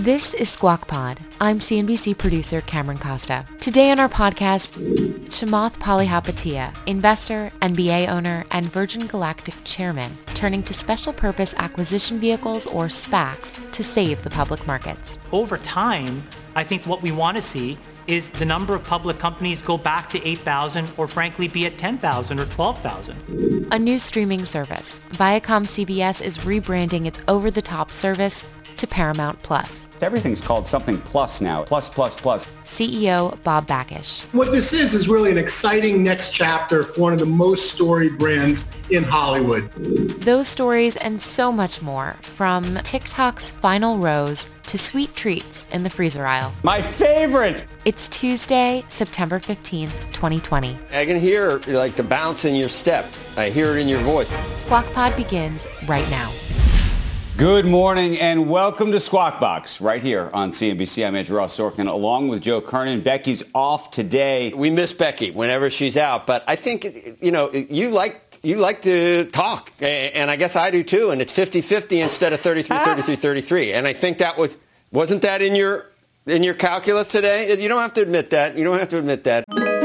This is Squawk Pod. I'm CNBC producer Cameron Costa. Today on our podcast, Chamath Palihapitiya, investor, NBA owner, and Virgin Galactic chairman, turning to special purpose acquisition vehicles or SPACs to save the public markets. Over time, I think what we want to see is the number of public companies go back to 8,000 or frankly be at 10,000 or 12,000. A new streaming service, Viacom CBS is rebranding its over-the-top service to Paramount Plus. Everything's called something plus now. Plus. CEO Bob Bakish. What this is really an exciting next chapter for one of the most storied brands in Hollywood. Those stories and so much more, from TikTok's final rose to sweet treats in the freezer aisle. My favorite! It's Tuesday, September 15th, 2020. I can hear like the bounce in your step. I hear it in your voice. Squawk Pod begins right now. Good morning and welcome to Squawk Box right here on CNBC. I'm Andrew Ross Sorkin along with Joe Kernan. Becky's off today. We miss Becky whenever she's out, but I think, you like to talk, and I guess I do too, and it's 50-50 instead of 33-33. And I think that wasn't that in your calculus today? You don't have to admit that.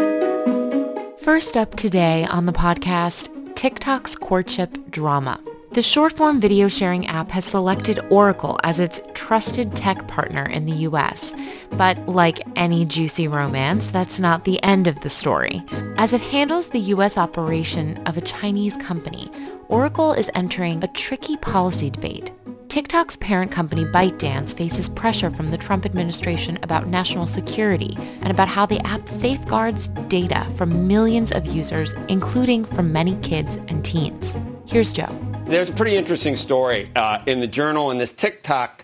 First up today on the podcast, TikTok's courtship drama. The short-form video sharing app has selected Oracle as its trusted tech partner in the U.S. But like any juicy romance, that's not the end of the story. As it handles the U.S. operation of a Chinese company, Oracle is entering a tricky policy debate. TikTok's parent company ByteDance faces pressure from the Trump administration about national security and about how the app safeguards data from millions of users, including from many kids and teens. Here's Joe. There's a pretty interesting story in the Journal in this TikTok.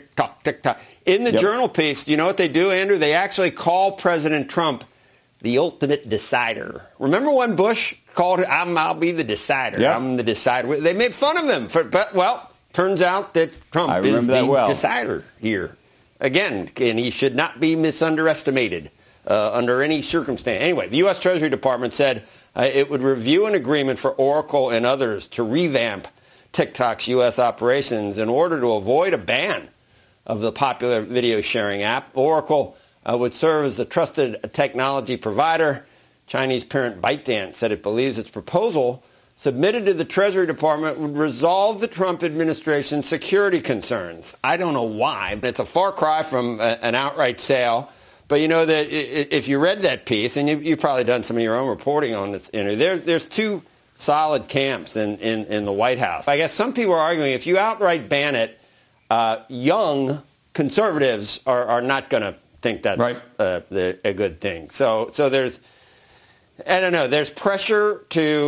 In the Journal piece, do you know what they do, Andrew? They actually call President Trump the ultimate decider. Remember when Bush called him, I'll be the decider. Yep. I'm the decider. They made fun of him. Turns out that Trump is the decider here. Again, and he should not be underestimated under any circumstance. Anyway, the U.S. Treasury Department said it would review an agreement for Oracle and others to revamp TikTok's U.S. operations in order to avoid a ban of the popular video sharing app. Oracle would serve as a trusted technology provider. Chinese parent ByteDance said it believes its proposal submitted to the Treasury Department would resolve the Trump administration's security concerns. I don't know why, but it's a far cry from an outright sale. But you know that if you read that piece, and you've probably done some of your own reporting on this, there's two solid camps in the White House. I guess some people are arguing if you outright ban it, young conservatives are not going to think that's right. A good thing. So there's, I don't know, there's pressure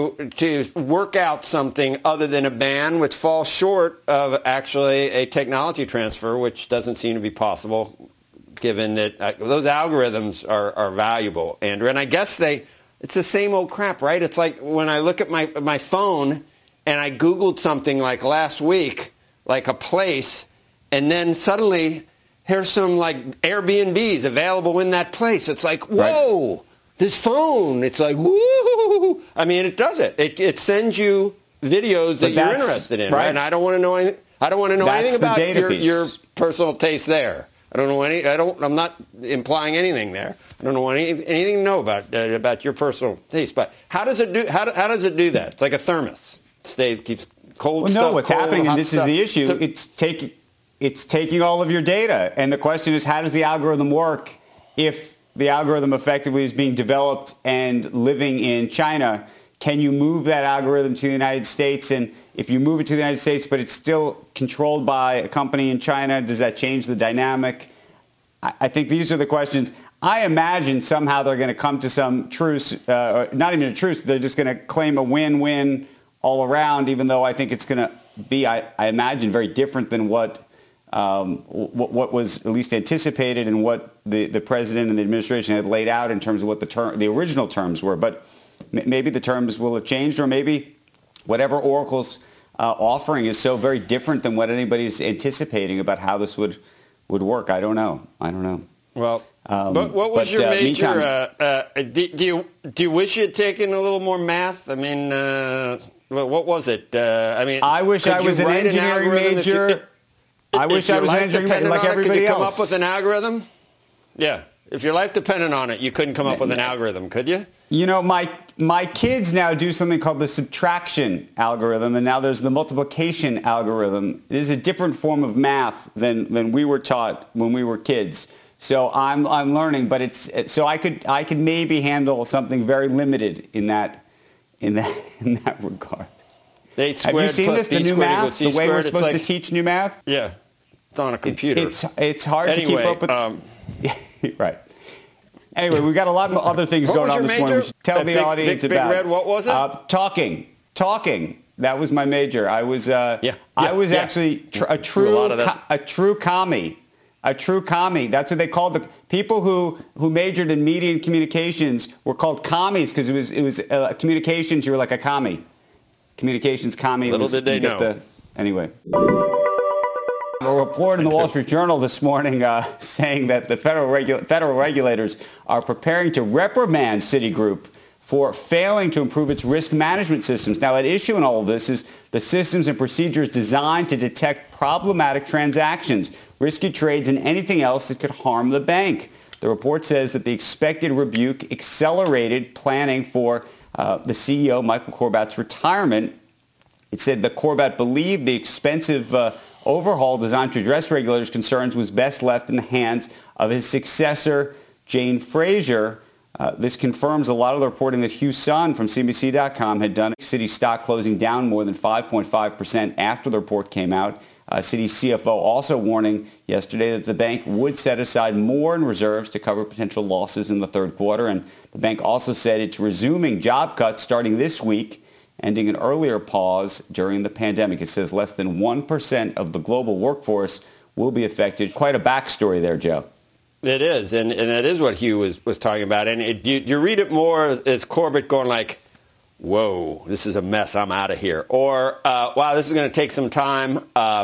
to work out something other than a ban, which falls short of actually a technology transfer, which doesn't seem to be possible, given that those algorithms are valuable, Andrew. And I guess it's the same old crap, right? It's like when I look at my phone and I Googled something like last week, like a place, and then suddenly here's some like Airbnbs available in that place. It's like, whoa, right. This phone. It's like, woo. I mean, it does it. It sends you videos that you're interested in, right? And I don't want to know anything. I don't want to know anything about your personal taste there. I'm not implying anything there. I don't know anything to know about your personal taste. But how does it do? How does it do that? It's like a thermos. Keeps cold. Well, stuff. No, what's cold, happening, and this stuff. is the issue. It's taking all of your data, and the question is, how does the algorithm work if the algorithm effectively is being developed and living in China? Can you move that algorithm to the United States? And if you move it to the United States, but it's still controlled by a company in China, does that change the dynamic? I think these are the questions. I imagine somehow they're going to come to some truce, not even a truce. They're just going to claim a win-win all around, even though I think it's going to be, I imagine, very different than what was at least anticipated and what the president and the administration had laid out in terms of what the original terms were. But maybe the terms will have changed, or maybe whatever Oracle's offering is so very different than what anybody's anticipating about how this would work. I don't know. Well, but what was your major? Do you wish you had taken a little more math? I mean, what was it? I wish I was an engineering major. I wish I was entering like everybody else. Could you come up with an algorithm? Yeah. If your life depended on it, you couldn't come up with an algorithm, could you? You know, my kids now do something called the subtraction algorithm, and now there's the multiplication algorithm. It is a different form of math than we were taught when we were kids. So I'm learning, but so I could maybe handle something very limited in that regard. 8 squared Have you seen this, the new math, the way we're supposed to teach new math? Yeah, it's on a computer. It's hard to keep up with. Right. Anyway, we've got a lot of other things going on this morning. We should tell the audience about. Big Red, what was it? Talking. That was my major. I was actually a true commie. A true commie. That's what they called the people who majored in media and communications were called commies because it was communications. You were like a commie. Communications commie. Little did they know. Anyway. A report in the Wall Street Journal this morning saying that the federal regulators are preparing to reprimand Citigroup for failing to improve its risk management systems. Now, at issue in all of this is the systems and procedures designed to detect problematic transactions, risky trades, and anything else that could harm the bank. The report says that the expected rebuke accelerated planning for the CEO, Michael Corbat's retirement. It said that Corbat believed the expensive overhaul designed to address regulators' concerns was best left in the hands of his successor, Jane Fraser. This confirms a lot of the reporting that Hugh Sun from CNBC.com had done. Citi stock closing down more than 5.5% after the report came out. Citi's CFO also warning yesterday that the bank would set aside more in reserves to cover potential losses in the third quarter. And the bank also said it's resuming job cuts starting this week, ending an earlier pause during the pandemic. It says less than 1% of the global workforce will be affected. Quite a backstory there, Joe. It is, and that is what Hugh was talking about. And you read it more as Corbat going like, whoa, this is a mess, I'm out of here. Or, wow, this is going to take some time.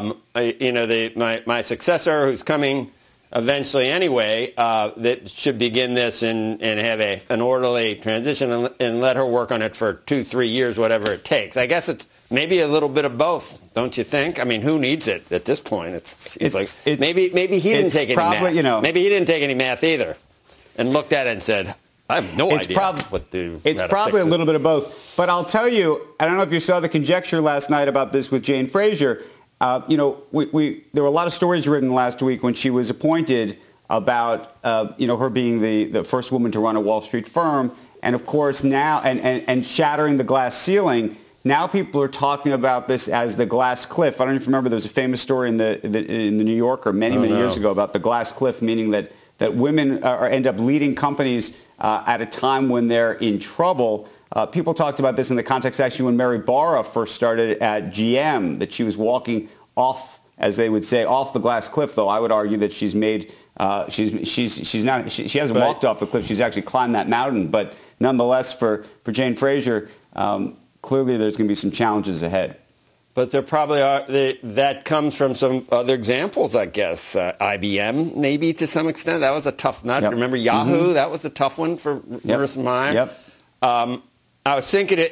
My successor who's coming eventually anyway, that should begin this and have an orderly transition and let her work on it for 2-3 years, whatever it takes. I guess it's maybe a little bit of both, don't you think? I mean, who needs it at this point? Maybe he didn't take any math. Maybe he didn't take any math either and looked at it and said, I have no idea what to It's probably a little bit of both. But I'll tell you, I don't know if you saw the conjecture last night about this with Jane Fraser. There were a lot of stories written last week when she was appointed about, her being the first woman to run a Wall Street firm. And, of course, now, and shattering the glass ceiling, now people are talking about this as the glass cliff. I don't even remember, there was a famous story in the New Yorker many years ago about the glass cliff, meaning that women end up leading companies at a time when they're in trouble. People talked about this in the context actually when Mary Barra first started at GM, that she was walking off, as they would say, off the glass cliff. Though I would argue that she's made she hasn't walked off the cliff. She's actually climbed that mountain. But nonetheless, for Jane Fraser, clearly there's going to be some challenges ahead. But there probably are. That comes from some other examples, I guess. IBM, maybe to some extent. That was a tough nut. Yep. Remember Yahoo? Mm-hmm. That was a tough one for Marissa Mayer. Yep. I was thinking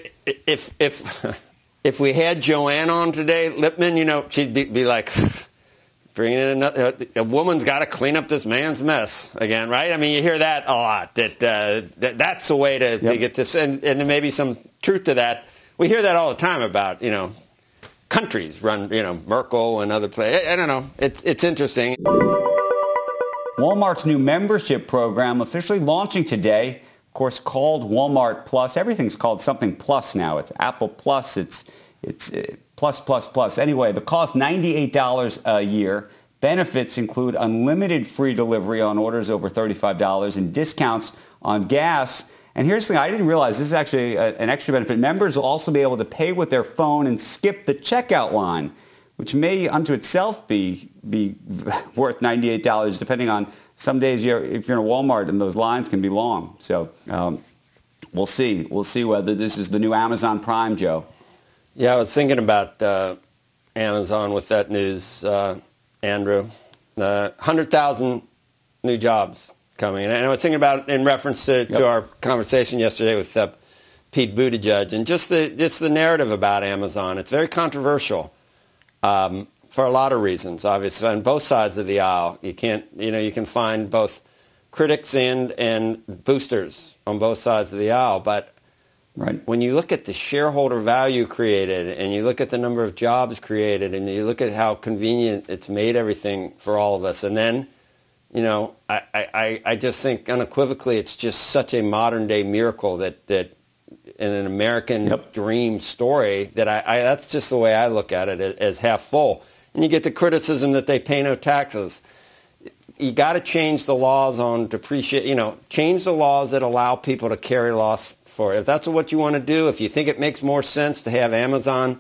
if we had Joanne on today, Lipman, she'd be like, bringing in another. A woman's got to clean up this man's mess again, right? I mean, you hear that a lot. That's the way to get this, and there may be some truth to that. We hear that all the time about countries run, Merkel and other places. I don't know. It's interesting. Walmart's new membership program officially launching today. Of course, called Walmart Plus. Everything's called something Plus now. It's Apple Plus. It's plus. Anyway, the cost $98 a year. Benefits include unlimited free delivery on orders over $35 and discounts on gas. And here's the thing, I didn't realize this is actually an extra benefit. Members will also be able to pay with their phone and skip the checkout line, which may unto itself be worth $98, depending on some days if you're in a Walmart and those lines can be long. So we'll see. We'll see whether this is the new Amazon Prime, Joe. Yeah, I was thinking about Amazon with that news, Andrew. 100,000 new jobs coming. And I was thinking about in reference to our conversation yesterday with Pete Buttigieg and just the narrative about Amazon. It's very controversial. for a lot of reasons, obviously, on both sides of the aisle. You can find both critics and boosters on both sides of the aisle. But when you look at the shareholder value created and you look at the number of jobs created and you look at how convenient it's made everything for all of us, and then, I just think unequivocally it's just such a modern day miracle that in an American dream story that that's just the way I look at it, as half full. And you get the criticism that they pay no taxes. You got to change the laws on change the laws that allow people to carry loss for it. If that's what you want to do, if you think it makes more sense to have Amazon,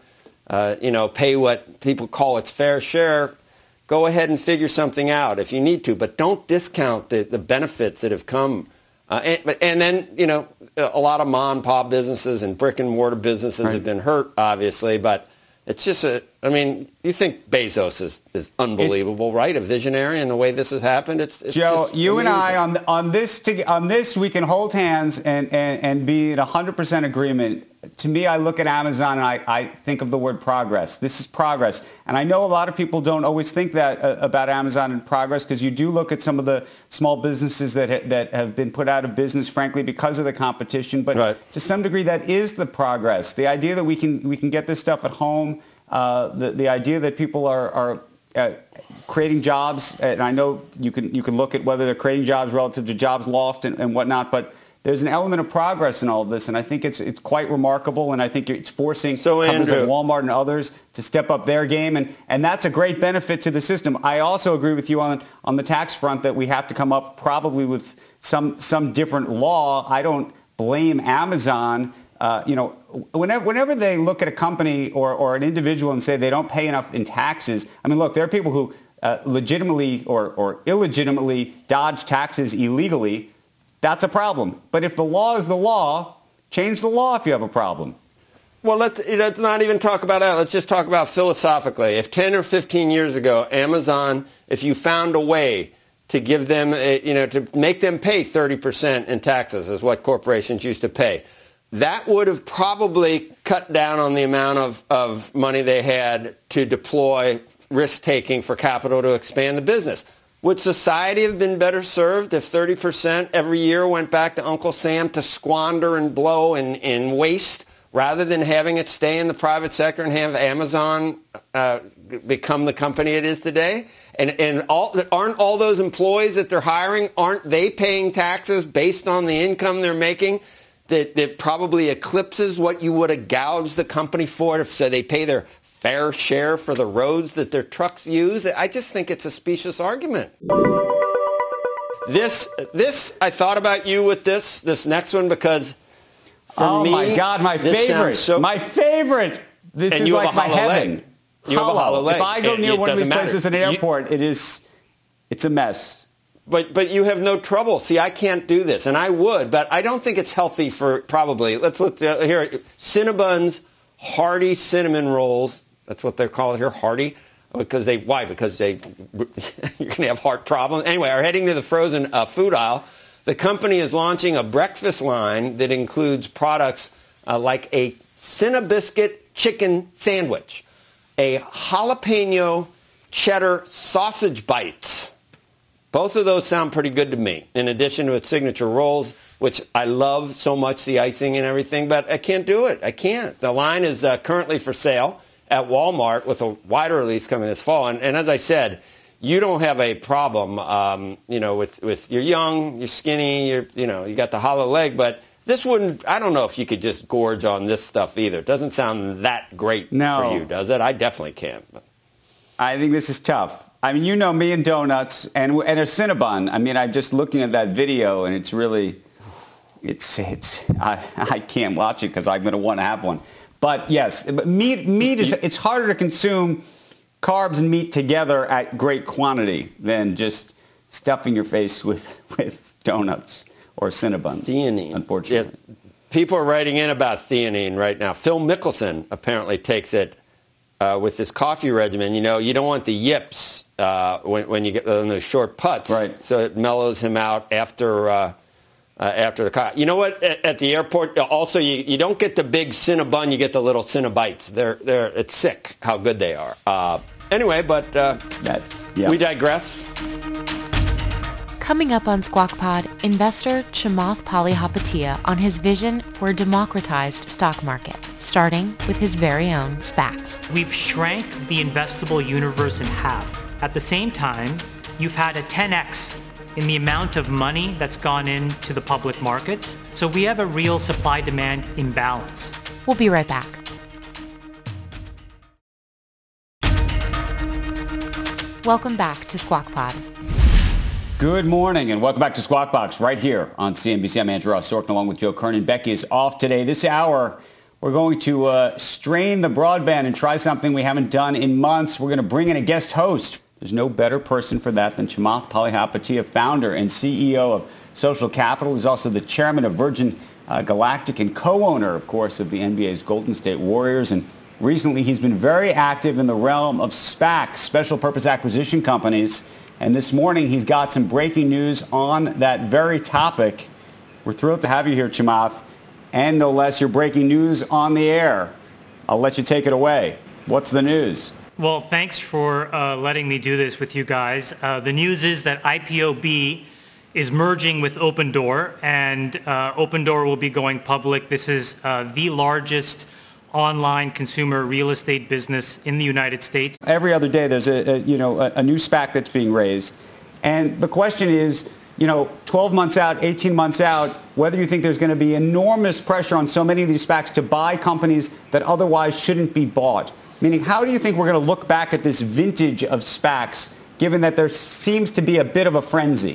pay what people call its fair share, go ahead and figure something out if you need to. But don't discount the benefits that have come. And then, a lot of mom and pop businesses and brick and mortar businesses have been hurt, obviously, but it's just you think Bezos is unbelievable, right? A visionary in the way this has happened. It's Joe, just you amazing. and I on this we can hold hands and be in 100% agreement. To me, I look at Amazon and I think of the word progress. This is progress. And I know a lot of people don't always think that about Amazon and progress, because you do look at some of the small businesses that have been put out of business, frankly, because of the competition. But to some degree, that is the progress. The idea that we can get this stuff at home, the idea that people are creating jobs, and I know you can look at whether they're creating jobs relative to jobs lost and whatnot, but there's an element of progress in all of this, and I think it's quite remarkable, and I think it's forcing companies like Walmart and others to step up their game, and that's a great benefit to the system. I also agree with you on the tax front that we have to come up probably with some different law. I don't blame Amazon. Whenever they look at a company or an individual and say they don't pay enough in taxes, I mean, look, there are people who legitimately or illegitimately dodge taxes illegally. That's a problem. But if the law is the law, change the law if you have a problem. Well, let's not even talk about that. Let's just talk about philosophically. If 10 or 15 years ago, Amazon, if you found a way to give them, to make them pay 30% in taxes, is what corporations used to pay, that would have probably cut down on the amount of money they had to deploy risk-taking for capital to expand the business. Would society have been better served if 30% every year went back to Uncle Sam to squander and blow and waste, rather than having it stay in the private sector and have Amazon become the company it is today? And aren't all those employees that they're hiring, aren't they paying taxes based on the income they're making that probably eclipses what you would have gouged the company for, so they pay their fair share for the roads that their trucks use? I just think it's a specious argument. This I thought about you with this next one, because for me, my God, my favorite. My favorite. This is like my heaven. You have a hollow leg. If I go near one of these places in an airport, it's a mess. But you have no trouble. See, I can't do this, and I would, but I don't think it's healthy for probably. Let's look here. Cinnabons, Hearty cinnamon rolls. That's what they're called here, Hearty. Because you're going to have heart problems. Anyway, are heading to the frozen food aisle. The company is launching a breakfast line that includes products like a Cinnabiscuit chicken sandwich, a jalapeno cheddar sausage bites. Both of those sound pretty good to me, in addition to its signature rolls, which I love so much, the icing and everything, but I can't do it. I can't. The line is currently for sale at Walmart, with a wider release coming this fall. And as I said, you don't have a problem, with you're young, you're skinny, you got the hollow leg, but this wouldn't, I don't know if you could just gorge on this stuff either. It doesn't sound that great for you, does it? I definitely can't. I think this is tough. I mean, you know me and donuts and a Cinnabon. I mean, I'm just looking at that video, and it's really, I can't watch it because I'm going to want to have one. But yes, meat is, it's harder to consume carbs and meat together at great quantity than just stuffing your face with donuts or Cinnabons. Theanine. Unfortunately. Yeah, people are writing in about theanine right now. Phil Mickelson apparently takes it with his coffee regimen. You don't want the yips when you get on those short putts. Right. So it mellows him out after the coffee. You know what? At the airport, also, you don't get the big Cinnabon. You get the little Cinnabites. It's sick how good they are. Anyway, but we digress. Coming up on Squawk Pod, investor Chamath Palihapitiya on his vision for a democratized stock market, starting with his very own SPACs. We've shrank the investable universe in half. At the same time, you've had a 10x in the amount of money that's gone into the public markets. So we have a real supply-demand imbalance. We'll be right back. Welcome back to Squawk Pod. Good morning and welcome back to Squawk Box right here on CNBC. I'm Andrew Ross Sorkin along with Joe Kernan. Becky is off today. This hour, we're going to strain the broadband and try something we haven't done in months. We're going to bring in a guest host. There's no better person for that than Chamath Palihapitiya, founder and CEO of Social Capital. He's also the chairman of Virgin Galactic and co-owner, of course, of the NBA's Golden State Warriors. And recently, he's been very active in the realm of SPACs, special purpose acquisition companies. And this morning, he's got some breaking news on that very topic. We're thrilled to have you here, Chamath. And no less, your breaking news on the air. I'll let you take it away. What's the news? Well, thanks for letting me do this with you guys. The news is that IPOB is merging with Opendoor, and Opendoor will be going public. This is the largest online consumer real estate business in the United States. Every other day there's a new SPAC that's being raised. And the question is, 12 months out, 18 months out, whether you think there's going to be enormous pressure on so many of these SPACs to buy companies that otherwise shouldn't be bought. Meaning, how do you think we're going to look back at this vintage of SPACs, given that there seems to be a bit of a frenzy?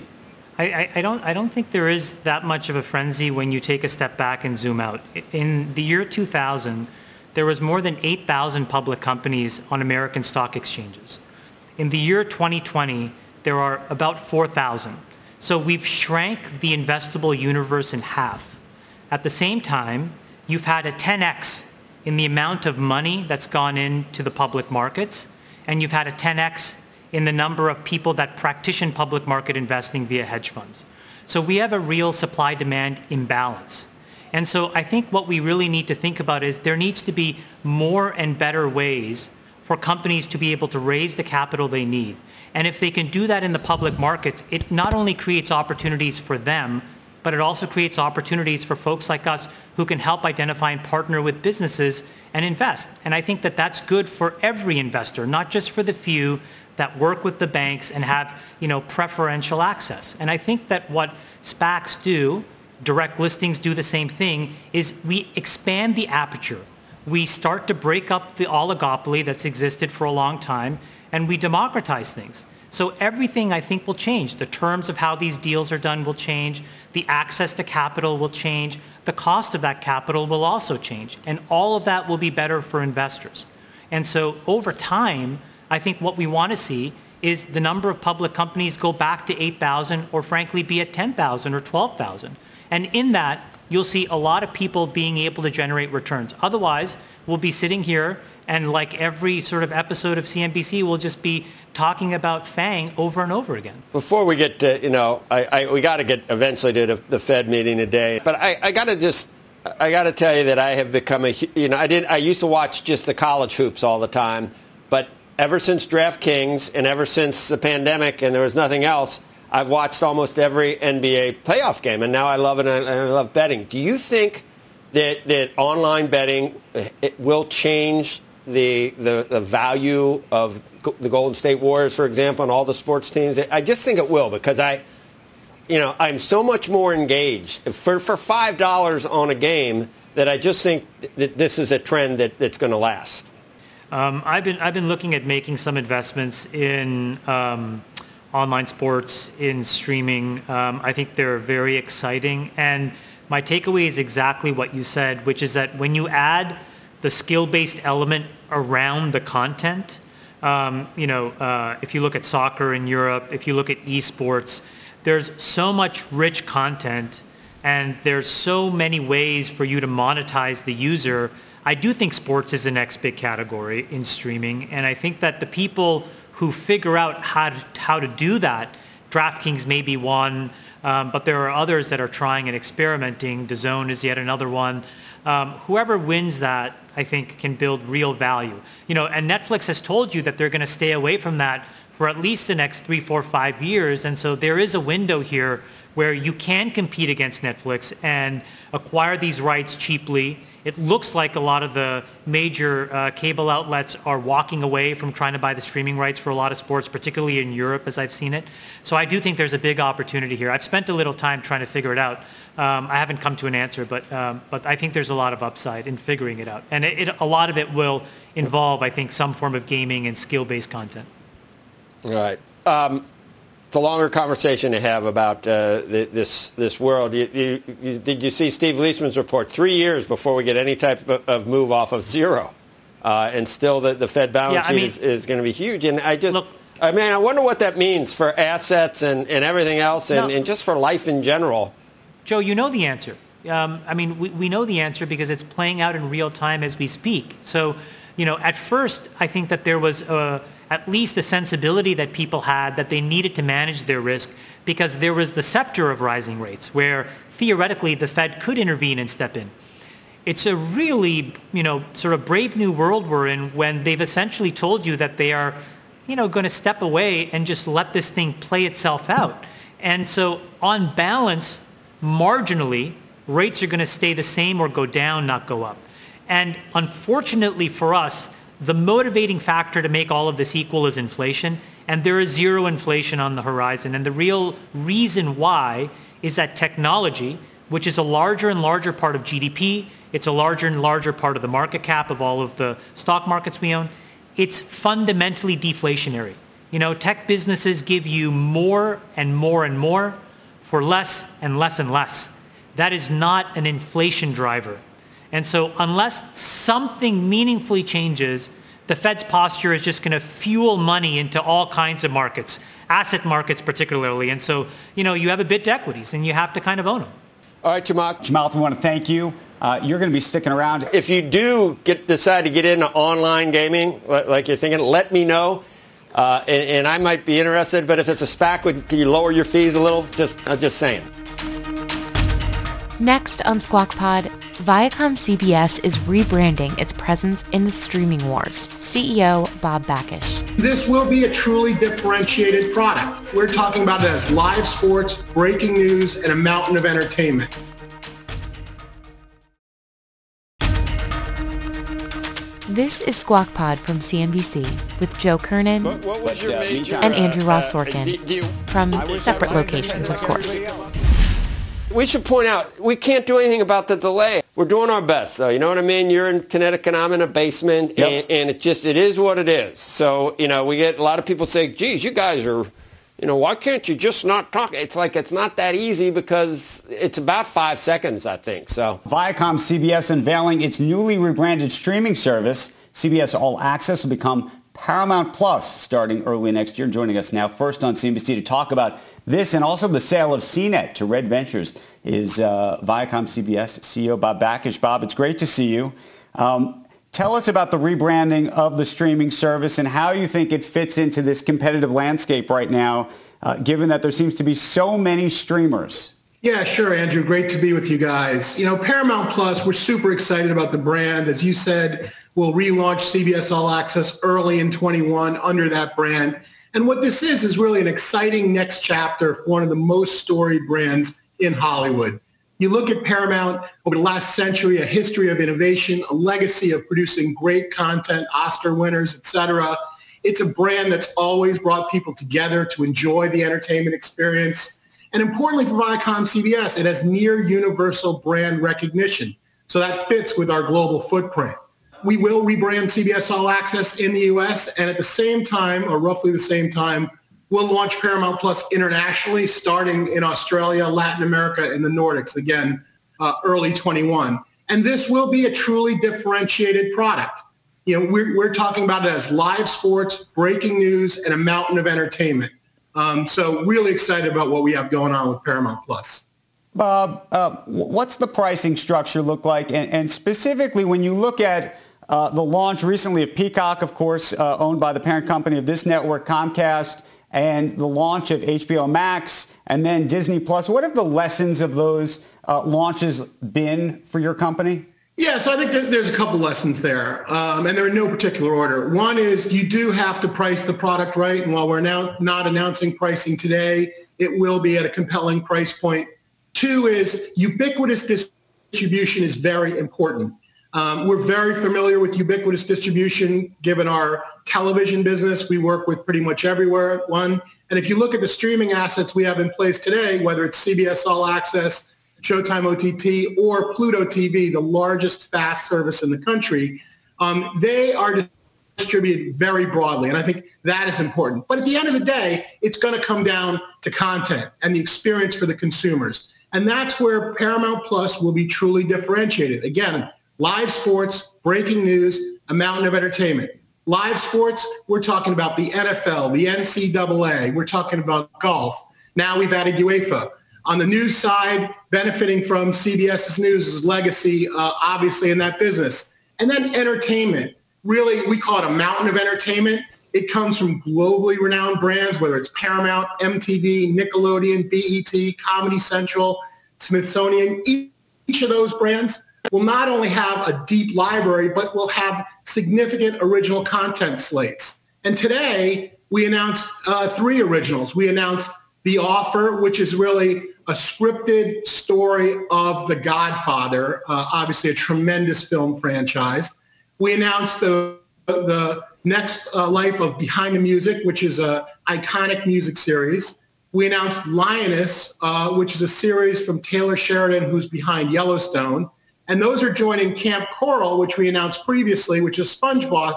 I don't think there is that much of a frenzy when you take a step back and zoom out. In the year 2000, there was more than 8,000 public companies on American stock exchanges. In the year 2020, there are about 4,000. So we've shrank the investable universe in half. At the same time, you've had a 10x in the amount of money that's gone into the public markets, and you've had a 10x in the number of people that practice public market investing via hedge funds. So we have a real supply-demand imbalance. And so I think what we really need to think about is there needs to be more and better ways for companies to be able to raise the capital they need. And if they can do that in the public markets, it not only creates opportunities for them, but it also creates opportunities for folks like us who can help identify and partner with businesses and invest. And I think that that's good for every investor, not just for the few that work with the banks and have, preferential access. And I think that what SPACs do, direct listings do the same thing, is we expand the aperture. We start to break up the oligopoly that's existed for a long time, and we democratize things. So everything, I think, will change. The terms of how these deals are done will change. The access to capital will change. The cost of that capital will also change. And all of that will be better for investors. And so over time, I think what we want to see is the number of public companies go back to 8,000 or frankly be at 10,000 or 12,000. And in that, you'll see a lot of people being able to generate returns. Otherwise, we'll be sitting here and like every sort of episode of CNBC, we'll just be talking about FANG over and over again. Before we get to, we got to get eventually to the Fed meeting today. But I got to tell you that I have become I used to watch just the college hoops all the time. But ever since DraftKings and ever since the pandemic and there was nothing else, I've watched almost every NBA playoff game, and now I love it, and I love betting. Do you think that online betting will change the value of the Golden State Warriors, for example, and all the sports teams? I just think it will, because I'm so much more engaged for $5 on a game that I just think that this is a trend that's going to last. I've been looking at making some investments in online sports, in streaming. I think they're very exciting. And my takeaway is exactly what you said, which is that when you add the skill-based element around the content, if you look at soccer in Europe, if you look at esports, there's so much rich content and there's so many ways for you to monetize the user. I do think sports is the next big category in streaming. And I think that the people who figure out how to do that, DraftKings may be one, but there are others that are trying and experimenting. DAZN is yet another one. whoever wins that, I think, can build real value. And Netflix has told you that they're going to stay away from that for at least the next 3, 4, 5 years. And so there is a window here where you can compete against Netflix and acquire these rights cheaply. It looks like a lot of the major cable outlets are walking away from trying to buy the streaming rights for a lot of sports, particularly in Europe, as I've seen it. So I do think there's a big opportunity here. I've spent a little time trying to figure it out. I haven't come to an answer, but I think there's a lot of upside in figuring it out. And a lot of it will involve, I think, some form of gaming and skill-based content. All right. It's a longer conversation to have about this world. Did you see Steve Leisman's report? 3 years before we get any type of move off of zero, and still the Fed balance sheet is going to be huge. And I wonder what that means for assets and everything else, and just for life in general. Joe, you know the answer. We know the answer because it's playing out in real time as we speak. So, at first, I think that there was at least a sensibility that people had that they needed to manage their risk because there was the scepter of rising rates where theoretically the Fed could intervene and step in. It's a really, sort of brave new world we're in when they've essentially told you that they are, going to step away and just let this thing play itself out. And so on balance, marginally, rates are going to stay the same or go down, not go up. And unfortunately for us, the motivating factor to make all of this equal is inflation, and there is zero inflation on the horizon. And the real reason why is that technology, which is a larger and larger part of GDP, it's a larger and larger part of the market cap of all of the stock markets we own, it's fundamentally deflationary. Tech businesses give you more and more and more for less and less and less. That is not an inflation driver. And so unless something meaningfully changes, the Fed's posture is just going to fuel money into all kinds of markets, asset markets particularly. And so, you have a bit to equities and you have to kind of own them. All right, Chamath. Chamath, we want to thank you. You're going to be sticking around. If you do decide to get into online gaming, like you're thinking, let me know. And I might be interested, but if it's a SPAC, can you lower your fees a little? Just saying. Next on Squawk Pod, Viacom CBS is rebranding its presence in the streaming wars. CEO Bob Bakish. This will be a truly differentiated product. We're talking about it as live sports, breaking news, and a mountain of entertainment. This is Squawk Pod from CNBC with Joe Kernan What was your major, and Andrew Ross Sorkin from separate locations, of course. We should point out, we can't do anything about the delay. We're doing our best, though. You know what I mean? You're in Connecticut, I'm in a basement, yep. and it is what it is. So, we get a lot of people say, geez, you guys are, why can't you just not talk? It's like it's not that easy because it's about 5 seconds, I think. So Viacom CBS unveiling its newly rebranded streaming service. CBS All Access will become Paramount Plus starting early next year. Joining us now first on CNBC to talk about this and also the sale of CNET to Red Ventures is Viacom CBS CEO Bob Bakish. Bob, it's great to see you. Tell us about the rebranding of the streaming service and how you think it fits into this competitive landscape right now, given that there seems to be so many streamers. Yeah, sure, Andrew. Great to be with you guys. Paramount Plus, we're super excited about the brand. As you said, we'll relaunch CBS All Access early in 21 under that brand. And what this is really an exciting next chapter for one of the most storied brands in Hollywood. You look at Paramount over the last century, a history of innovation, a legacy of producing great content, Oscar winners, et cetera. It's a brand that's always brought people together to enjoy the entertainment experience. And importantly for Viacom CBS, it has near universal brand recognition. So that fits with our global footprint. We will rebrand CBS All Access in the U.S. and at the same time, or roughly the same time, we'll launch Paramount Plus internationally, starting in Australia, Latin America, and the Nordics, again, early 21. And this will be a truly differentiated product. We're talking about it as live sports, breaking news, and a mountain of entertainment. So really excited about what we have going on with Paramount Plus. Bob, what's the pricing structure look like? And specifically, when you look at the launch recently of Peacock, of course, owned by the parent company of this network, Comcast, and the launch of HBO Max, and then Disney Plus, what have the lessons of those launches been for your company? Yeah, so I think there's a couple lessons there, and they're in no particular order. One is you do have to price the product right, and while we're now not announcing pricing today, it will be at a compelling price point. Two is ubiquitous distribution is very important. We're very familiar with ubiquitous distribution given our television business. We work with pretty much everywhere. And if you look at the streaming assets we have in place today, whether it's CBS All Access, Showtime OTT, or Pluto TV, the largest FAST service in the country, they are distributed very broadly. And I think that is important. But at the end of the day, it's going to come down to content and the experience for the consumers. And that's where Paramount Plus will be truly differentiated. Again, live sports, breaking news, a mountain of entertainment. Live sports, we're talking about the NFL, the NCAA. We're talking about golf. Now we've added UEFA. On the news side, benefiting from CBS's News' legacy, obviously, in that business. And then entertainment. Really, we call it a mountain of entertainment. It comes from globally renowned brands, whether it's Paramount, MTV, Nickelodeon, BET, Comedy Central, Smithsonian. Each of those brands will not only have a deep library, but will have significant original content slates. And today, we announced 3 originals. We announced The Offer, which is really a scripted story of The Godfather, obviously a tremendous film franchise. We announced the next life of Behind the Music, which is an iconic music series. We announced Lioness, which is a series from Taylor Sheridan, who's behind Yellowstone. And those are joining Camp Coral, which we announced previously, which is SpongeBob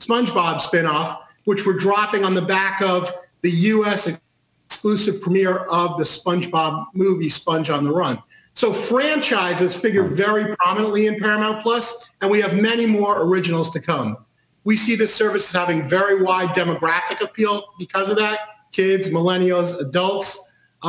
spinoff, which we're dropping on the back of the U.S. exclusive premiere of the SpongeBob movie, Sponge on the Run. So franchises figure very prominently in Paramount Plus, and we have many more originals to come. We see this service as having very wide demographic appeal because of that, kids, millennials, adults,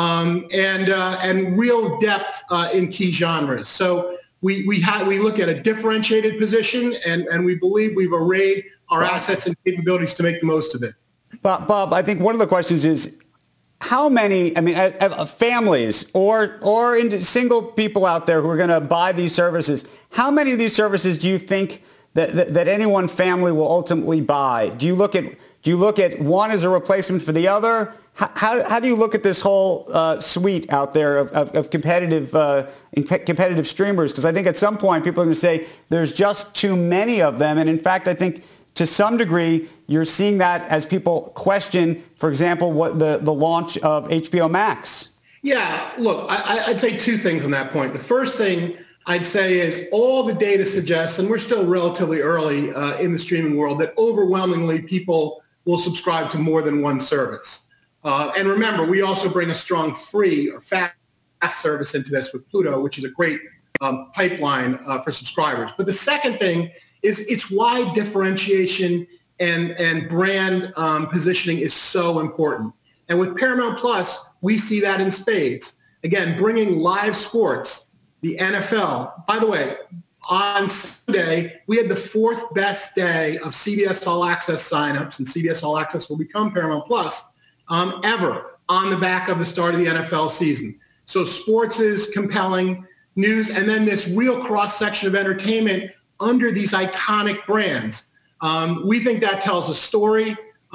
and real depth in key genres. So we look at a differentiated position, and we believe we've arrayed our assets and capabilities to make the most of it. Bob, I think one of the questions is, how many, families or single people out there who are going to buy these services, how many of these services do you think that any one family will ultimately buy? Do you look at one as a replacement for the other? How do you look at this whole suite out there of competitive streamers? Because I think at some point people are going to say there's just too many of them. And in fact, I think to some degree, you're seeing that as people question, for example, what the launch of HBO Max. Yeah, look, I'd say 2 things on that point. The first thing I'd say is all the data suggests, and we're still relatively early in the streaming world, that overwhelmingly people will subscribe to more than one service. And remember, we also bring a strong free or fast service into this with Pluto, which is a great pipeline for subscribers. But the second thing is it's why differentiation and brand positioning is so important. And with Paramount Plus, we see that in spades. Again, bringing live sports, the NFL. By the way, on Sunday, we had the 4th best day of CBS All Access signups, and CBS All Access will become Paramount Plus ever on the back of the start of the NFL season. So sports is compelling news, and then this real cross-section of entertainment under these iconic brands. We think that tells a story.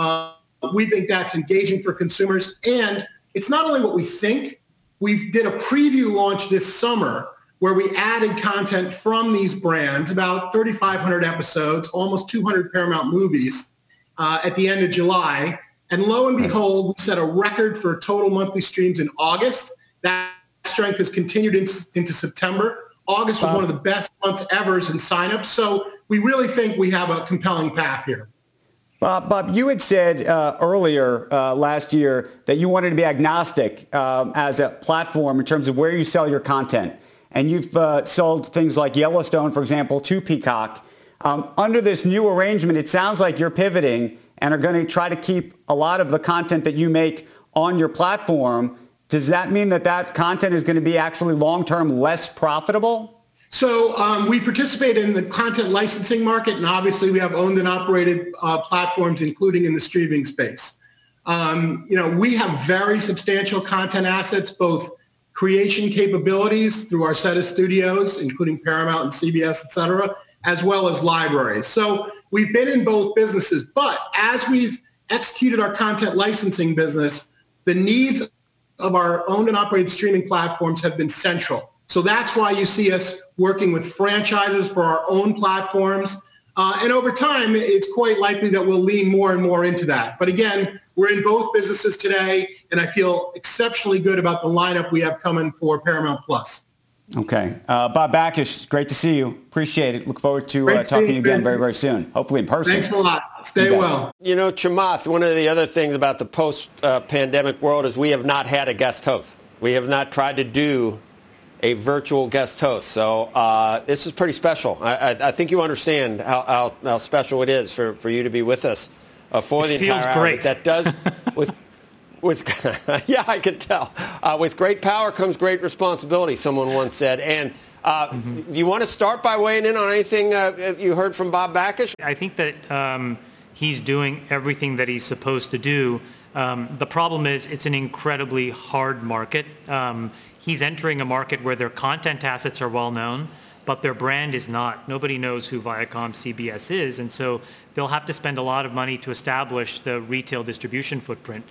We think that's engaging for consumers. And it's not only what we think. We did a preview launch this summer where we added content from these brands, about 3,500 episodes, almost 200 Paramount movies at the end of July. And lo and behold, we set a record for total monthly streams in August. That strength has continued into September. August was one of the best months ever in signups. So we really think we have a compelling path here. Bob, you had said earlier last year that you wanted to be agnostic as a platform in terms of where you sell your content. And you've sold things like Yellowstone, for example, to Peacock. Under this new arrangement, it sounds like you're pivoting and are going to try to keep a lot of the content that you make on your platform. Does that mean that content is going to be actually long-term less profitable? So we participate in the content licensing market, and obviously we have owned and operated platforms, including in the streaming space. We have very substantial content assets, both creation capabilities through our set of studios, including Paramount and CBS, et cetera, as well as libraries. So we've been in both businesses, but as we've executed our content licensing business, the needs of our owned and operated streaming platforms have been central. So that's why you see us working with franchises for our own platforms. And over time, it's quite likely that we'll lean more and more into that. But again, we're in both businesses today, and I feel exceptionally good about the lineup we have coming for Paramount Plus. Okay. Bob Bakish, great to see you. Appreciate it. Look forward to talking to you again very, very soon, hopefully in person. Thanks a lot. Stay well. You know, Chamath, one of the other things about the post-pandemic world is we have not had a guest host. We have not tried to do a virtual guest host. So this is pretty special. I think you understand how special it is for you to be with us for the entire hour. Great. That does with yeah, I can tell. With great power comes great responsibility, someone once said. And do you want to start by weighing in on anything you heard from Bob Bakish? I think that he's doing everything that he's supposed to do. The problem is it's an incredibly hard market. He's entering a market where their content assets are well known, but their brand is not. Nobody knows who Viacom CBS is, and so they'll have to spend a lot of money to establish the retail distribution footprint.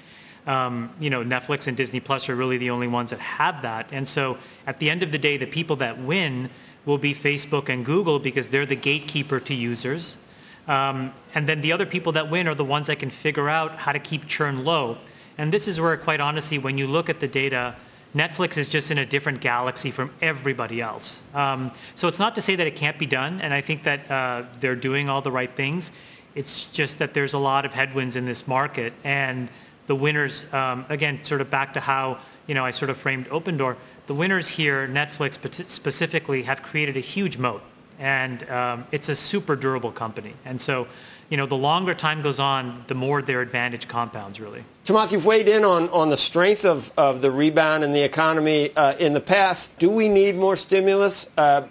Netflix and Disney Plus are really the only ones that have that. And so at the end of the day, the people that win will be Facebook and Google because they're the gatekeeper to users. And then the other people that win are the ones that can figure out how to keep churn low. And this is where, quite honestly, when you look at the data, Netflix is just in a different galaxy from everybody else. So it's not to say that it can't be done, and I think that they're doing all the right things. It's just that there's a lot of headwinds in this market, and the winners, again, sort of back to how I sort of framed Open Door, the winners here, Netflix specifically, have created a huge moat, and it's a super durable company. And so, the longer time goes on, the more their advantage compounds, really. Chamath, you've weighed in on the strength of the rebound in the economy in the past. Do we need more stimulus?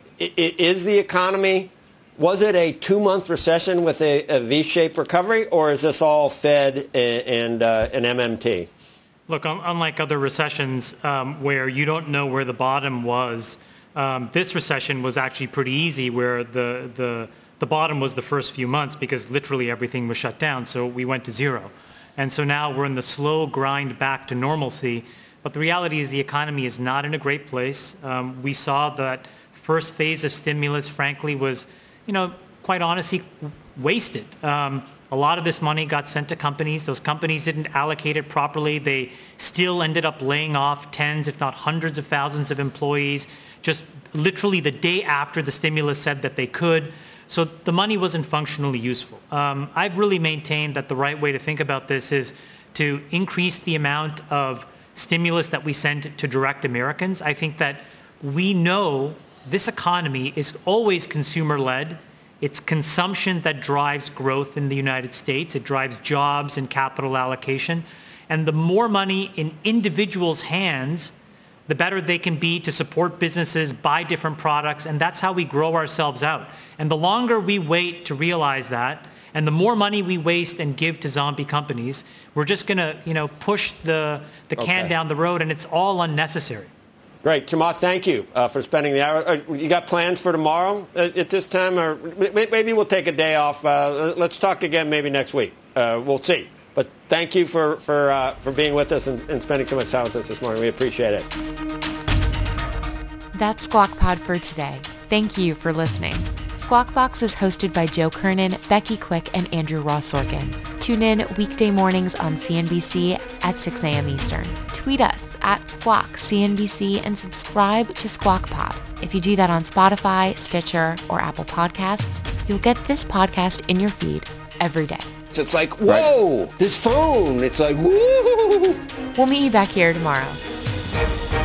Is the economy, was it a 2-month recession with a V-shaped recovery, or is this all Fed and an MMT? Look, unlike other recessions where you don't know where the bottom was, this recession was actually pretty easy, where the bottom was the first few months because literally everything was shut down, so we went to zero. And so now we're in the slow grind back to normalcy. But the reality is the economy is not in a great place. We saw that first phase of stimulus, frankly, was, quite honestly, wasted. A lot of this money got sent to companies. Those companies didn't allocate it properly. They still ended up laying off tens, if not hundreds of thousands of employees, just literally the day after the stimulus said that they could. So the money wasn't functionally useful. I've really maintained that the right way to think about this is to increase the amount of stimulus that we send to direct Americans. I think that we know this economy is always consumer-led. It's consumption that drives growth in the United States. It drives jobs and capital allocation. And the more money in individuals' hands, the better they can be to support businesses, buy different products, and that's how we grow ourselves out. And the longer we wait to realize that, and the more money we waste and give to zombie companies, we're just going to, push the can down the road, and it's all unnecessary. Great. Chamath, thank you for spending the hour. You got plans for tomorrow at this time? Or maybe we'll take a day off. Let's talk again maybe next week. We'll see. But thank you for being with us and spending so much time with us this morning. We appreciate it. That's Squawk Pod for today. Thank you for listening. Squawk Box is hosted by Joe Kernan, Becky Quick, and Andrew Ross Sorkin. Tune in weekday mornings on CNBC at 6 a.m. Eastern. Tweet us at Squawk CNBC and subscribe to Squawk Pod. If you do that on Spotify, Stitcher, or Apple Podcasts, you'll get this podcast in your feed every day. So it's like, whoa, this phone. It's like, woo. We'll meet you back here tomorrow.